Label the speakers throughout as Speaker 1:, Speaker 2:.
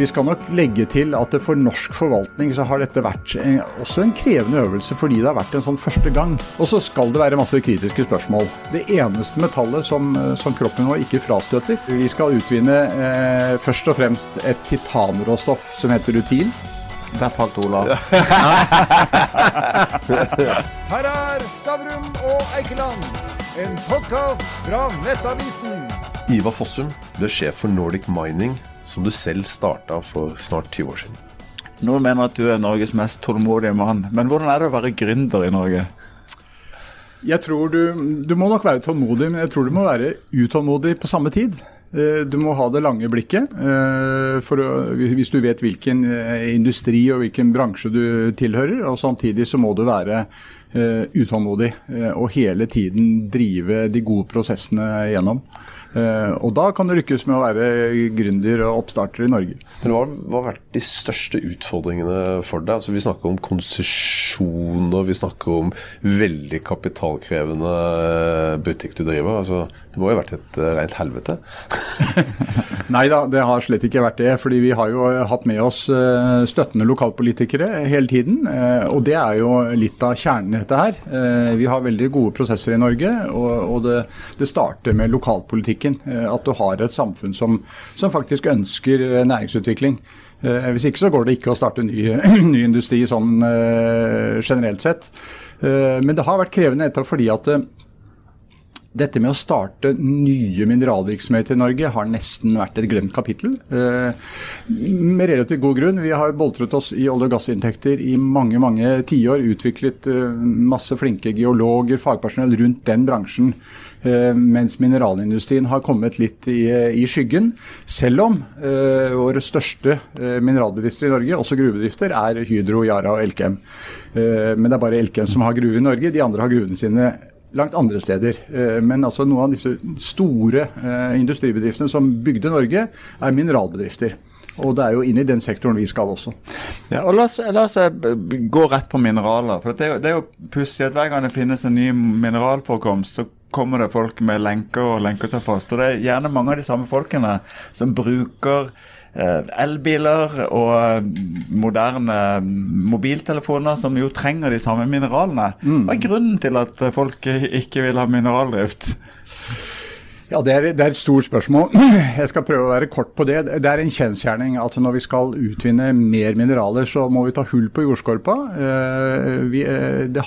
Speaker 1: Vi skal nok legge til at for norsk forvaltning så har dette vært også en krevende øvelse fordi det har vært en sånn første gang. Og så skal det være masse kritiske spørsmål. Det eneste metallet som kroppen vår ikke frastøter. Vi skal utvinne først og fremst et titanråstoff som heter rutil.
Speaker 2: Der falt Ola.
Speaker 3: Her Stavrum og Eikeland, en podcast fra Nettavisen.
Speaker 4: Ivar Fossum, du sjef for Nordic Mining, som du selv startet for snart 20 år siden.
Speaker 2: Noen mener at du Norges mest tålmodige mann, men hvordan det å være gründer I Norge?
Speaker 1: Jeg tror du må nok være tålmodig, men jeg tror du må være utålmodig på samme tid. Du må ha det lange blikket, hvis du vet hvilken industri og hvilken bransje du tilhører, og samtidig så må du være utålmodig og hele tiden drive de gode prosessene gjennom. Og da kan du lykkes med å være gründer og oppstarter I Norge.
Speaker 4: Men hva har vært de største utfordringene for deg? Altså, vi snakker om konsesjoner, vi snakker om veldig kapitalkrevende butikk du driver. Altså, det må jo ha vært et rent helvete.
Speaker 1: Neida, det har slett ikke vært det, fordi vi har jo hatt med oss støttende lokalpolitikere hele tiden, og det jo litt av kjernen i dette her. Vi har veldig gode prosesser I Norge, og det starter med lokalpolitikk. At du har et samfunn som faktisk ønsker næringsutvikling. Hvis ikke så går det ikke å starte ny industri sånn generelt sett. Men det har vært krevende nettopp fordi at dette med å starte nye mineralvirksomheter I Norge har nesten vært et glemt kapittel. Med relativt god grunn. Vi har boltret oss I olje- og gassinntekter I mange, mange tiår, utviklet masse flinke geologer, fagpersonell rundt den bransjen, mens mineralindustrien har kommet litt I skyggen, selv om våre største mineralbedrifter I Norge, også gruvedrifter, Hydro, Yara og Elkem. Men det bare Elkem som har gruve I Norge, de andre har gruvene sine langt andre steder. Men altså noen av disse store industribedriftene som bygde Norge mineralbedrifter. Og det jo inne I den sektoren vi skal også.
Speaker 2: Ja, og la oss gå rett på mineraler. For det jo pussig at hver gang det finnes en ny mineralforekomst, så kommer det folk med lenker og lenker seg fast. Og det gjerne mange av de samme folkene som bruker elbiler og moderne mobiltelefoner som jo trenger de samme mineralene. Hva grunnen til at folk ikke vil ha mineraldrift?
Speaker 1: Ja, det et stort spørsmål. Jeg skal prøve å være kort på det. Det en kjensgjerning at når vi skal utvinne mer mineraler, så må vi ta hull på jordskorpa. Det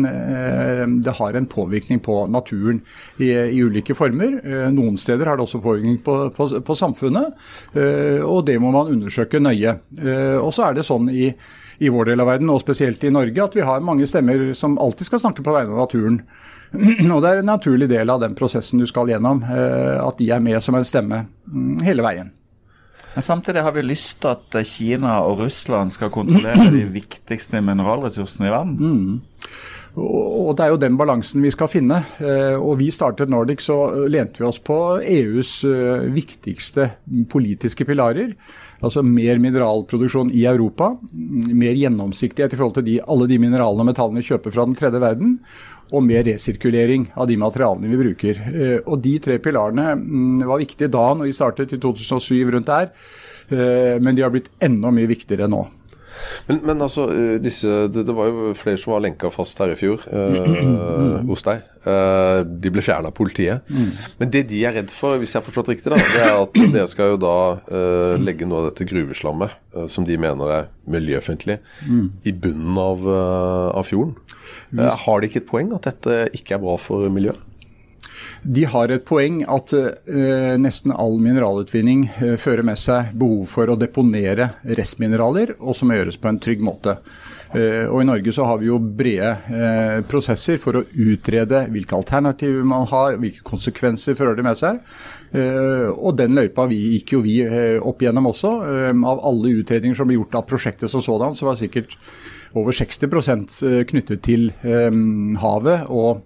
Speaker 1: har en påvirkning på naturen I ulike former. Noen steder har det også påvirkning på samfunnet, og det må man undersøke nøye. Og så det sånn I vår del av verden, og spesielt I Norge, at vi har mange stemmer som alltid skal snakke på vegne av naturen. Og det en naturlig del av den prosessen du skal gjennom, at de med som en stemme hele veien.
Speaker 2: Men samtidig har vi lyst til at Kina og Russland skal kontrollere de viktigste mineralressursene I verden.
Speaker 1: Og det jo den balansen vi skal finne. Og vi startet Nordic, så lente vi oss på EUs viktigste politiske pilarer. Altså mer mineralproduksjon I Europa, mer gjennomsiktighet I forhold til alle de mineralene og metallene vi kjøper fra den tredje verden, og mer resirkulering av de materialene vi bruker. Og de tre pilarene var viktige da når vi startet I 2007 rundt der, men de har blitt enda mye viktigere nå.
Speaker 4: Men altså, det var jo flere som var lenket fast her I fjor hos deg. De ble fjernet av politiet. Men det de redd for, hvis jeg har forstått riktig da, det at dere skal jo da legge noe av dette gruveslammet, som de mener miljøfiendtlig, I bunnen av fjorden. Har de ikke et poeng at dette ikke bra for miljøet?
Speaker 1: De har et poeng at nesten all mineralutvinning fører med seg behov for å deponere restmineraler, og som gjøres på en trygg måte. Og I Norge så har vi jo brede prosesser for å utrede hvilke alternativer man har, hvilke konsekvenser fører det med seg. Og den løypa gikk jo vi opp gjennom også. Av alle utredninger som ble gjort av prosjektet som sådan, så var sikkert over 60% knyttet til havet og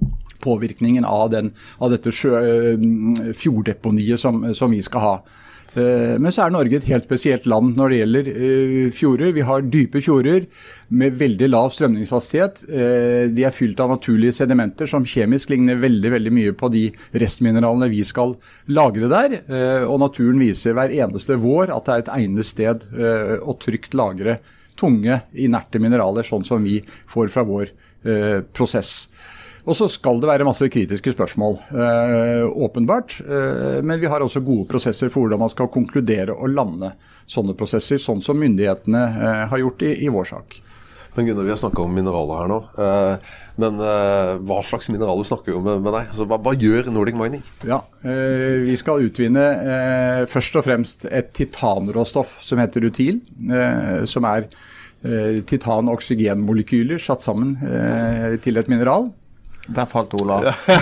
Speaker 1: påvirkningen av dette fjorddeponiet som vi skal ha. Men så Norge et helt spesielt land når det gjelder fjorder. Vi har dype fjorder med veldig lav strømningshastighet. De fylt av naturlige sedimenter som kjemisk ligner veldig, veldig mye på de restmineralene vi skal lagre der. Og naturen viser hver eneste vår at det et egnet sted å trygt lagre tunge, inerte mineraler, sånn som vi får fra vår prosess. Og så skal det være masse kritiske spørsmål, åpenbart, men vi har også gode prosesser for hvordan man skal konkludere og lande sånne prosesser, sånn som myndighetene har gjort i vår sak.
Speaker 4: Men Gunnar, vi har snakket om mineraler her nå, men hva slags mineraler snakker vi om med deg? Altså, hva gjør Nordic Mining?
Speaker 1: Ja, vi skal utvinne først og fremst et titanråstoff som heter rutil, som titan-oksygenmolekyler satt sammen til et mineral.
Speaker 2: Der falt Ola.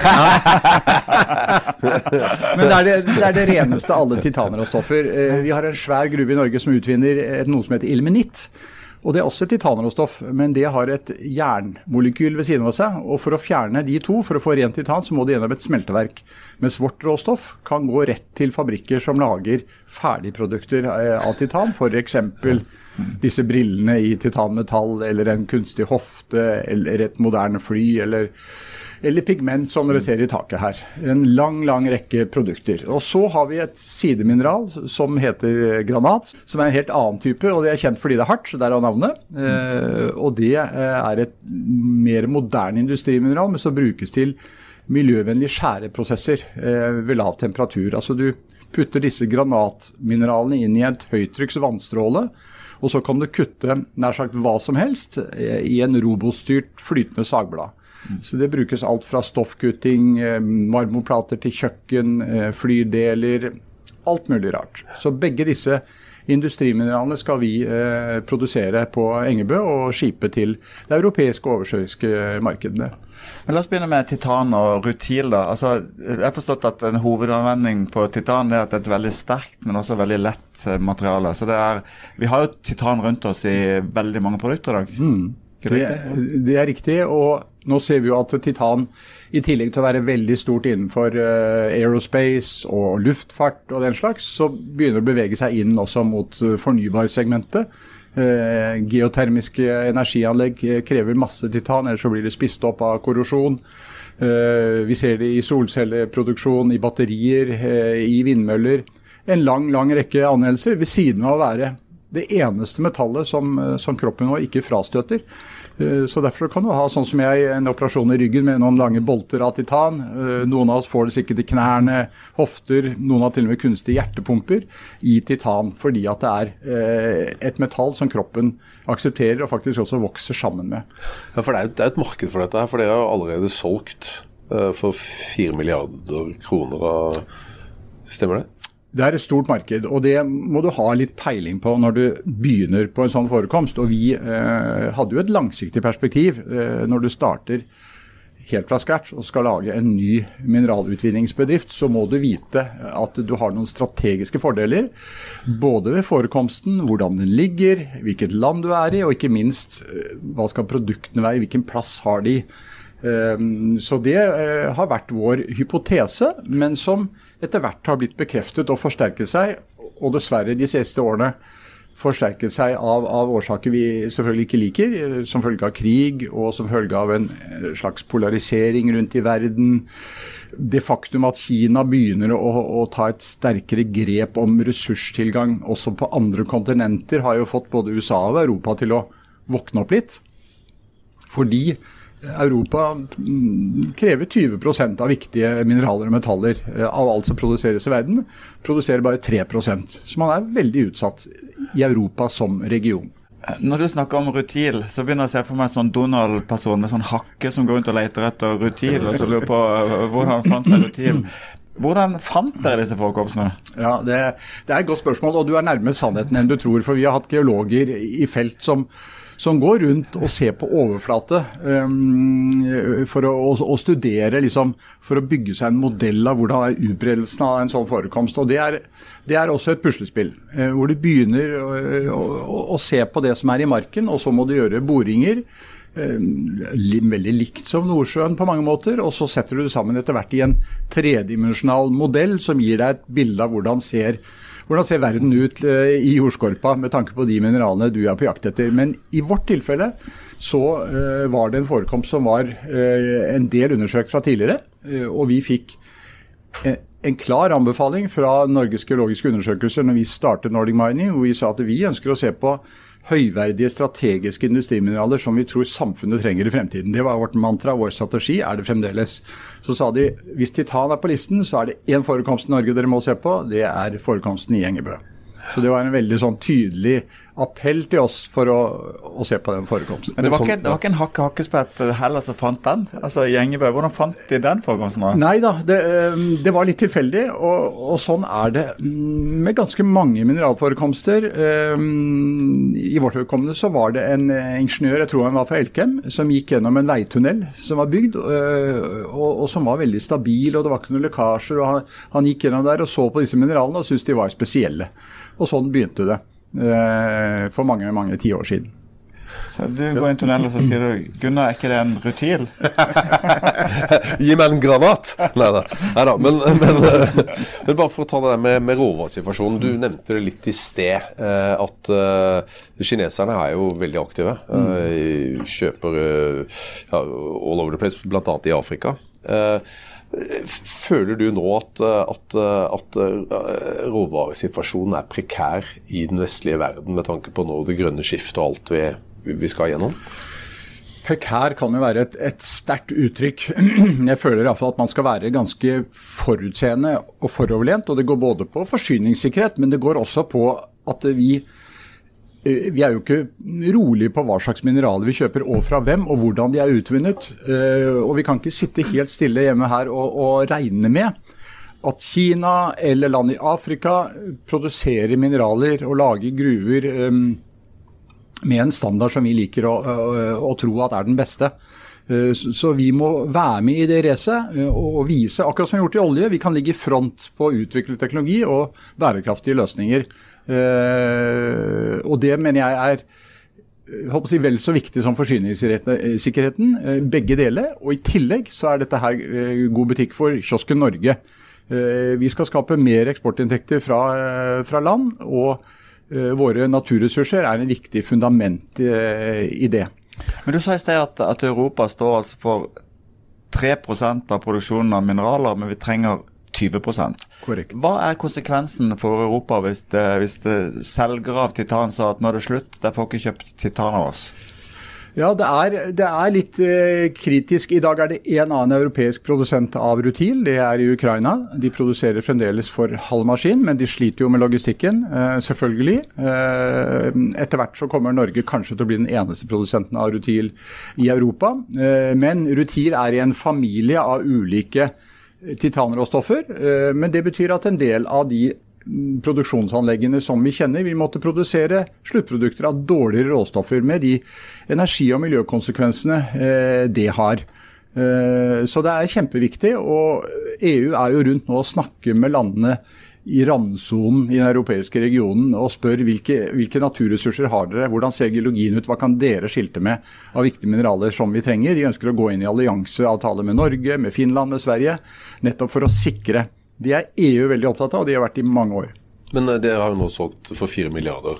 Speaker 1: Men det det reneste av alle titanråstoffer. Vi har en svær gruve i Norge som utvinner noe som heter ilmenitt. Og det også et titanråstoff, men det har et jernmolekyl ved siden av seg. Og for å fjerne de to, for å få rent titan, så må det gjennom et smelteverk. Mens vårt råstoff kan gå rett til fabrikker som lager ferdigprodukter av titan, for eksempel disse brillene i titanmetall, eller en kunstig hofte, eller et moderne fly, eller pigment som dere ser i taket her. En lang rekke produkter. Og så har vi et sidemineral som heter granat, som en helt annen type, og det kjent fordi det hardt, derav navnet. Og det et mer moderne industrimineral, men som brukes til miljøvennlige skjæreprosesser ved lav temperatur. Altså du putter disse granatmineralene inn i et høytrykks vannstråle, og så kan du kutte nær sagt hva som helst i en robotstyrt flytende sagblad. Så det brukes alt fra stoffkutting, marmorplater til kjøkken, flydeler, alt mulig rart. Så begge disse industrimineralene skal vi produsere på Engebø og skipe til det europeiske og oversjøiske markedene.
Speaker 2: Men la oss begynne med titan og rutil da. Altså, jeg har forstått at en hovedanvending på titan at det et veldig sterkt, men også veldig lett materiale. Så vi har jo titan rundt oss i veldig mange produkter i dag.
Speaker 1: Det riktig, og nå ser vi jo at titan, i tillegg til å være veldig stort innenfor aerospace og luftfart og den slags, så begynner det å bevege seg inn også mot fornybarsegmentet. Geotermiske energianlegg krever masse titan, ellers så blir det spist opp av korrosjon. Vi ser det i solcelleproduksjon, i batterier, i vindmøller. En lang rekke anvendelser ved siden av å være det eneste metallet som kroppen vår ikke frastøter. Så derfor kan du ha sånn som en operasjon i ryggen med noen lange bolter av titan. Noen av oss får det sikkert i knærne, hofter, noen har til og med kunstige hjertepumper i titan, fordi at det et metall som kroppen aksepterer og faktisk også vokser sammen med.
Speaker 4: Ja, for det et marked for dette her, for det har jo allerede solgt for 4 milliarder kroner. Stemmer det?
Speaker 1: Det et stort marked, og det må du ha litt peiling på når du begynner på en sånn forekomst. Og vi hadde jo et langsiktig perspektiv når du starter helt fra scratch og skal lage en ny mineralutvinningsbedrift, så må du vite at du har noen strategiske fordeler, både ved forekomsten, hvordan den ligger, hvilket land du i, og ikke minst hva skal produktene være, hvilken plass har de. Så det har vært vår hypotese, men som etter hvert har blitt bekreftet og forsterket seg, og dessverre de siste årene forsterket seg av årsaker vi selvfølgelig ikke liker, som følge av krig og som følge av en slags polarisering rundt i verden. Det faktum at Kina begynner å ta et sterkere grep om ressurstilgang også på andre kontinenter har jo fått både USA og Europa til å våkne opp litt, fordi Europa krever 20% av viktige mineraler og metaller av alt som produseres i verden, produserer bare 3%. Så man veldig utsatt i Europa som region.
Speaker 2: Når du snakker om rutil, så begynner jeg å se for meg sånn Donald-person med sånn hakke som går rundt og leter etter rutil, og så lurer på hvordan fant jeg rutil. Hvordan fant dere disse forekomstene?
Speaker 1: Ja, det et godt spørsmål, og du nærmere sannheten enn du tror, for vi har hatt geologer i felt som går rundt og ser på overflate for å studere, liksom, for å bygge seg en modell av hvordan utbredelsen av en sånn forekomst. Og det også et puslespill, hvor du begynner å se på det som i marken, og så må du gjøre boringer, veldig likt som Nordsjøen på mange måter, og så setter du det sammen etter hvert i en tredimensjonal modell som gir deg et bilde av hvordan ser hvordan ser verden ut i jordskorpa med tanke på de mineralene du er på jakt etter. Men i vårt tilfelle så var det en forekomst som var en del undersøkt fra tidligere, og vi fikk en klar anbefaling fra Norges geologiske undersøkelser når vi startet Nordic Mining, hvor vi sa at vi ønsker å se på høyverdige strategiske industrimineraler som vi tror samfunnet trenger i fremtiden. Det var vårt mantra, vår strategi, er det fremdeles. Så sa de, hvis titan er på listen, så er det en forekomst i Norge dere må se på, det er forekomsten i Engebø. Så det var en veldig sånn tydelig appell til oss for å se på den forekomsten.
Speaker 2: Men det var ikke en hakkespett heller som fant den? Altså i Engebø, hvordan fant de den forekomsten?
Speaker 1: Nei da, det var litt tilfeldig, og sånn er det med ganske mange mineralforekomster. I vårt vedkommende så var det en ingeniør, jeg tror han var fra Elkem, som gikk gjennom en veitunnel som var bygd, og som var veldig stabil, og det var ikke noen lekkasjer, og han gikk gjennom der og så på disse mineralene og syntes de var spesielle. Og sånn begynte det for mange, mange 10 år siden.
Speaker 2: Så du går i en tunnel og så sier du, Gunnar, er ikke det en rutil?
Speaker 4: Gi meg en granat! Neida. Men bare for å ta det med råvaresituasjonen. Du nevnte det litt i sted, at kineserne er jo veldig aktive. Kjøper all over the place, blant annet i Afrika. Føler du nå at råvaresituasjonen er prekær i den vestlige verden med tanke på nå det grønne skiftet og alt vi skal gjennom?
Speaker 1: Prekær kan jo være et sterkt uttrykk. Jeg føler i hvert fall at man skal være ganske forutseende og foroverlent, og det går både på forsyningssikkerhet, men det går også på at vi er jo ikke rolige på hva slags mineraler vi kjøper og fra hvem, og hvordan de er utvunnet. Og vi kan ikke sitte helt stille hjemme her og regne med at Kina eller land i Afrika produserer mineraler og lager gruver med en standard som vi liker å tro at er den beste. Så vi må være med i det racet og vise, akkurat som vi har gjort i olje, vi kan ligge i front på å utvikle teknologi og bærekraftige løsninger. Og det mener jeg er vel så viktig som forsyningssikkerheten, begge deler, og i tillegg så er dette her god butikk for kiosken Norge. Vi skal skape mer eksportinntekter fra land, og våre naturressurser er en viktig fundament i det.
Speaker 2: Men du sa i sted at Europa står altså for 3% av produksjonen av mineraler, men vi trenger 20%.
Speaker 1: Korrekt.
Speaker 2: Hva er konsekvensen for Europa hvis det selger av titan sa at nå er det slutt, der får ikke kjøpt titan av oss?
Speaker 1: Ja, det er litt kritisk. I dag er det en annen europeisk produsent av rutil, det er i Ukraina. De produserer fremdeles for halv maskin, men de sliter jo med logistikken, selvfølgelig. Etter hvert så kommer Norge kanskje til å bli den eneste produsenten av rutil i Europa. Men rutil er i en familie av ulike titanråstoffer, men det betyr at en del av de produksjonsanleggene som vi kjenner vil måtte produsere sluttprodukter av dårligere råstoffer med de energi- og miljøkonsekvensene det har. Så det er kjempeviktig, og EU er jo rundt nå å snakke med landene i randsonen i den europeiske regionen og spør hvilke naturressurser har dere, hvordan ser geologien ut, hva kan dere skilte med av viktige mineraler som vi trenger. De ønsker å gå inn i allianseavtaler med Norge, med Finland, med Sverige, nettopp for å sikre. De er EU veldig opptatt av, og de har vært i mange år.
Speaker 4: Men dere har jo nå solgt for 4 milliarder.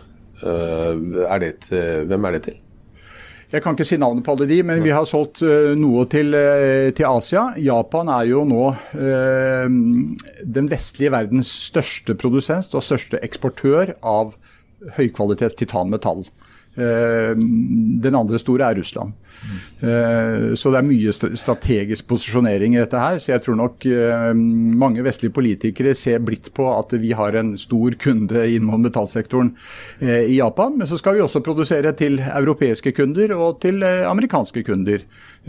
Speaker 4: Hvem er det til?
Speaker 1: Jeg kan ikke si navnet på alle de, men vi har solgt noe til Asia. Japan er jo nå den vestlige verdens største produsent og største eksportør av høykvalitets titanmetall. Den andre store er Russland. Så det er mye strategisk posisjonering i dette her, så jeg tror nok mange vestlige politikere ser blitt på at vi har en stor kunde innom metallsektoren i Japan, men så skal vi også produsere til europeiske kunder og til amerikanske kunder.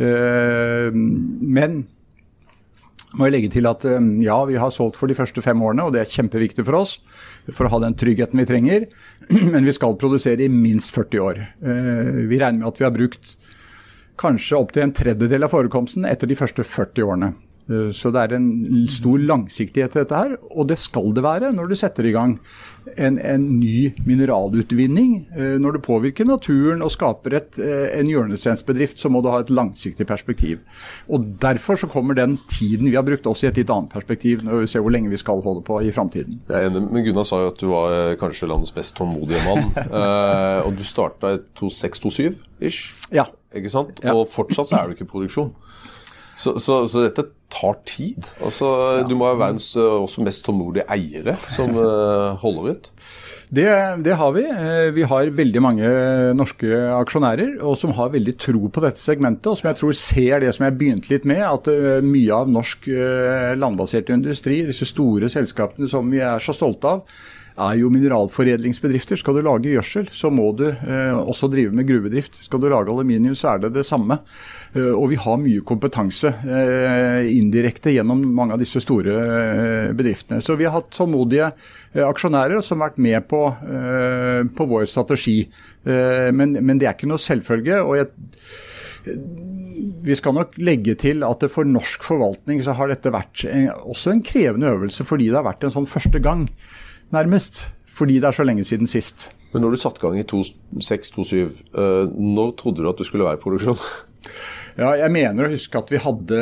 Speaker 1: Men må jeg legge til at ja, vi har solgt for de første 5 årene, og det er kjempeviktig for oss, for å ha den tryggheten vi trenger, men vi skal produsere i minst 40 år. Vi regner med at vi har brukt kanskje opp til en tredjedel av forekomsten etter de første 40 årene. Så det en stor langsiktighet i dette her, og det skal det være når du setter i gang en ny mineralutvinning. Når du påvirker naturen og skaper en hjørnestensbedrift, så må du ha et langsiktig perspektiv. Og derfor så kommer den tiden vi har brukt også i et litt annet perspektiv, når vi ser hvor lenge vi skal holde på i fremtiden.
Speaker 4: Jeg enig, men Gunnar sa jo at du var kanskje landets mest tålmodige mann, og du startet i 26-27-ish,
Speaker 1: Ja.
Speaker 4: Ikke sant?
Speaker 1: Ja.
Speaker 4: Og fortsatt så du ikke i produksjon. Så dette tar tid. Altså, du må jo være også mest tålmodige eiere som holder ut.
Speaker 1: Det har vi. Vi har veldig mange norske aksjonærer, og som har veldig tro på dette segmentet, og som jeg tror ser det som jeg begynte litt med, at mye av norsk landbasert industri, disse store selskapene som vi så stolte av, jo mineralforedlingsbedrifter. Skal du lage gjødsel, så må du også drive med gruvedrift. Skal du lage aluminium, så det samme. Og vi har mye kompetanse indirekte gjennom mange av disse store bedriftene. Så vi har hatt tålmodige aksjonærer som har vært med på vår strategi. Men det ikke noe selvfølge, og vi skal nok legge til at for norsk forvaltning så har dette vært også en krevende øvelse, fordi det har vært en sånn første gang, nærmest, fordi det så lenge siden sist.
Speaker 4: Men når du satte gang i 26-27, når trodde du at du skulle være i produksjon?
Speaker 1: Ja, jeg mener å huske at vi hadde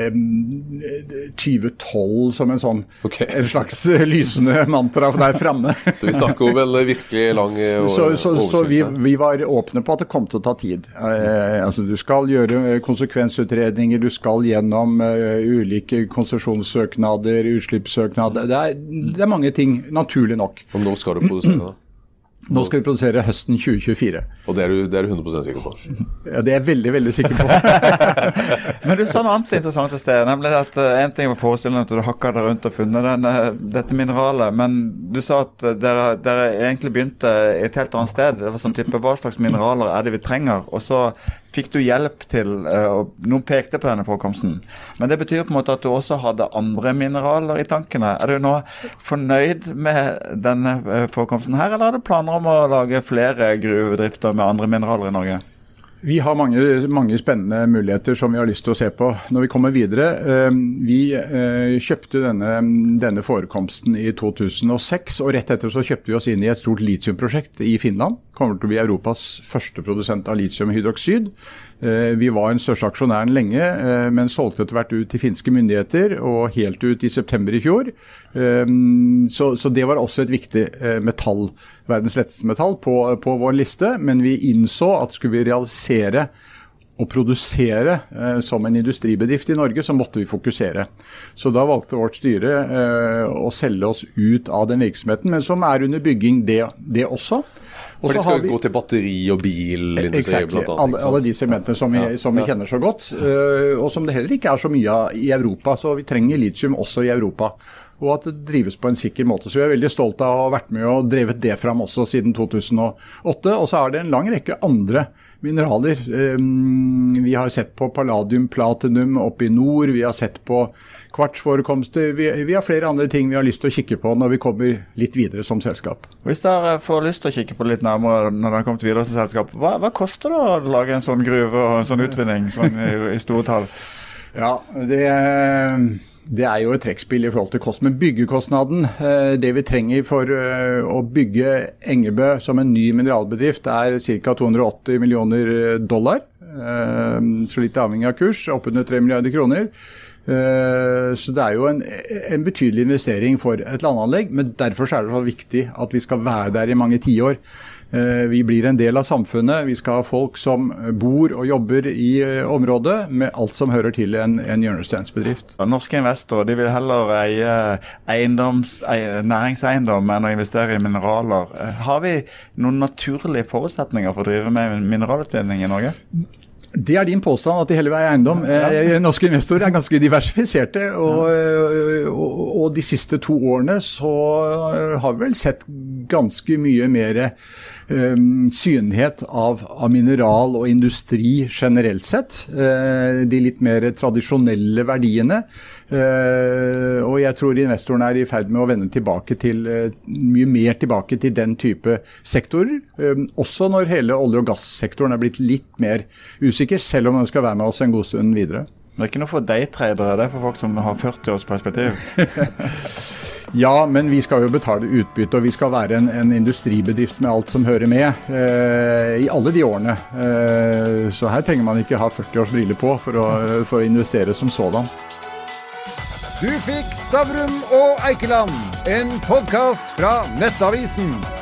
Speaker 1: 2012 som en sånn, en slags lysende mantra der fremme.
Speaker 4: Så vi snakker om en virkelig lang
Speaker 1: Så vi var åpne på at det kom til å ta tid. Altså, du skal gjøre konsekvensutredninger, du skal gjennom ulike konsesjonssøknader, utslippssøknader. Det mange ting, naturlig nok.
Speaker 4: Og når skal du produsere da?
Speaker 1: Nå skal vi produsere høsten 2024.
Speaker 4: Og det du 100% sikker på?
Speaker 1: Ja, det jeg veldig, veldig sikker på.
Speaker 2: Men du sa noe annet interessant i sted, nemlig at en ting var forestillende at du hakket deg rundt og funnet dette mineralet, men du sa at dere egentlig begynte i et helt annet sted. Det var sånn type, hva slags mineraler det vi trenger? Og så fikk du hjelp til, og noen pekte på denne forekomsten. Men det betyr på en måte at du også hadde andre mineraler i tankene. Du nå fornøyd med denne forekomsten her, eller har du planer om å lage flere gruvedrifter med andre mineraler i Norge?
Speaker 1: Vi har mange spennende muligheter som vi har lyst til å se på når vi kommer videre. Vi kjøpte denne forekomsten i 2006, og rett etter så kjøpte vi oss inn i et stort lithiumprosjekt i Finland. Kommer til å bli Europas første produsent av lithiumhydroksid. Vi var den største aksjonæren lenge, men solgte etter hvert ut til finske myndigheter, og helt ut i september i fjor. Så det var også et viktig metall, verdens letteste metall, på vår liste, men vi innså at skulle vi realisere og produsere som en industribedrift i Norge, så måtte vi fokusere. Så da valgte vårt styre å selge oss ut av den virksomheten, men som under bygging det også.
Speaker 4: For de skal gå til batteri og bilindustri blant annet.
Speaker 1: Alle de segmentene som vi kjenner så godt, og som det heller ikke så mye av i Europa, så vi trenger lithium også i Europa. Og at det drives på en sikker måte. Så vi veldig stolt av å ha vært med og drevet det fram også siden 2008. Og så det en lang rekke andre mineraler. Vi har sett på palladium, platinum oppe i nord, vi har sett på kvartsforekomster. Vi har flere andre ting vi har lyst til å kikke på når vi kommer litt videre som selskap.
Speaker 2: Hvis dere får lyst til å kikke på litt nærmere når dere har kommet videre som selskap, hva koster det å lage en sånn gruve og en sånn utvinning sånn i store tall?
Speaker 1: Ja, det jo et trekkspill i forhold til kost, men byggekostnaden, det vi trenger for å bygge Engebø som en ny mineralbedrift ca. $280 millioner, så litt avhengig av kurs, oppunder 3 milliarder kroner. Så det jo en betydelig investering for et landanlegg, men derfor det så viktig at vi skal være der i mange tiår. Vi blir en del av samfunnet, vi skal ha folk som bor og jobber i området med alt som hører til en hjørnestensbedrift.
Speaker 2: Norske investorer de vil heller eie næringseiendom enn å investere i mineraler. Har vi noen naturlige forutsetninger for å drive med mineralutvinning i Norge?
Speaker 1: Det din påstand at de heller vil eie eiendom. Norske investorer ganske diversifiserte, og de siste 2 årene så har vi vel sett ganske mye mer synlighet av mineral og industri generelt sett. De litt mer tradisjonelle verdiene. Og jeg tror investorene i ferd med å vende mye mer tilbake til den type sektorer. Også når hele olje- og gassektoren blitt litt mer usikker, selv om den skal være med oss en god stund videre.
Speaker 2: Det er ikke noe for daytradere, det er for folk som har 40 års perspektiv.
Speaker 1: Ja, men vi skal jo betale utbytte, og vi skal være en industribedrift med alt som hører med i alle de årene. Så her trenger man ikke ha 40 års briller på for å investere som sådan.
Speaker 3: Du fikk Stavrum og Eikeland, en podcast fra Nettavisen.